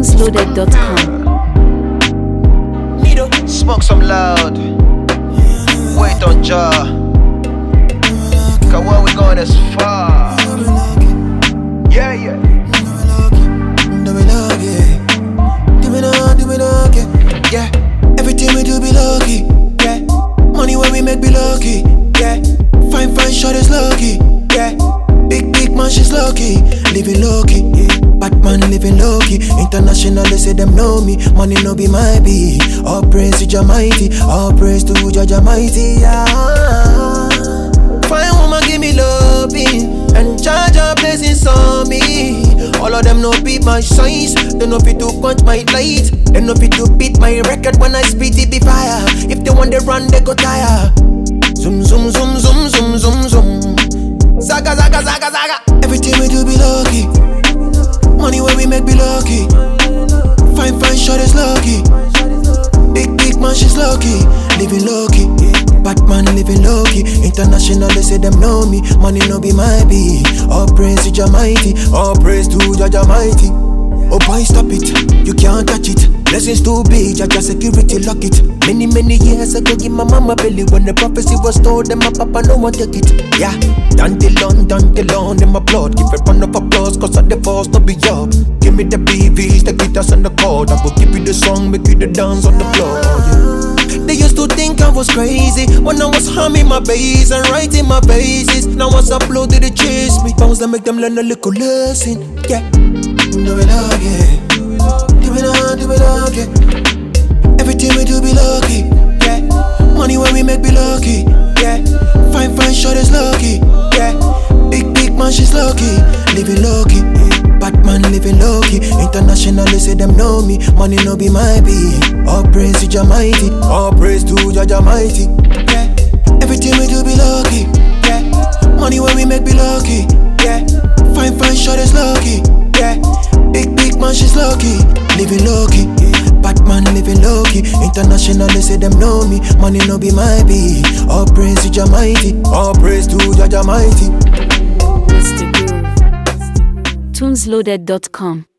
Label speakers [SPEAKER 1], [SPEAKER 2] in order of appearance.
[SPEAKER 1] Tunesloaded.com.
[SPEAKER 2] Smoke some loud. Wait on jaw. Cause where we going is far. Yeah, yeah.
[SPEAKER 3] Yeah. Everything we do be lucky. Yeah. Money when we make be lucky. Yeah. Fine short is lucky. Yeah. Big man she's lucky. Living lucky. Yeah. Batman living lucky. International they say them know me. Money no be my be. All praise to Jah mighty. All praise to Jah mighty. Yeah. Fine woman give me loving and charge her blessings on me. All of them no beat my size. They no fit to punch my light. They no fit to beat my record when I spit it be fire. If they want to run they go tire. Zoom zoom zoom zoom zoom zoom zoom. Zaga zaga zaga zaga. Everything we do be lucky. Money when we make be lucky. Fine short is lucky. Big man she's lucky. Living lucky. Batman living lucky. International they say them know me. Money no be my be. All praise to Jah mighty. All praise to Jah mighty. Oh boy stop it. You can't touch it. Blessings too big. Jah security lock it. Many years ago give my mama belly. When the prophecy was told them my papa no one take it. Yeah. Done till on in my blood. Give a round of applause cause of the force no be up. Give me the BVs, the guitars and the chord. I will give you the song, make you the dance on the floor. Yeah. They used to think I was crazy when I was humming my bass and writing my bases. Now I upload they chase me. Bounce that make them learn a little lesson. Yeah. Do it again. Do it again. Everything we do be lucky. Yeah. Money when we make be lucky. Yeah. Fine short is lucky. Yeah. Big man she's lucky. Living lucky. Batman living lucky. International they say them know me. Money no be my be. All praise to Jah mighty. All praise to Jah mighty. Yeah. Everything we do be lucky. Yeah. Money when we make be lucky. Yeah. Fine short is lucky. Yeah. Big man she's lucky. Living lucky. Batman living lucky. International they say them know me. Money no be my be. All praise to Jah mighty. All praise to Jah mighty.
[SPEAKER 1] Tunesloaded.com.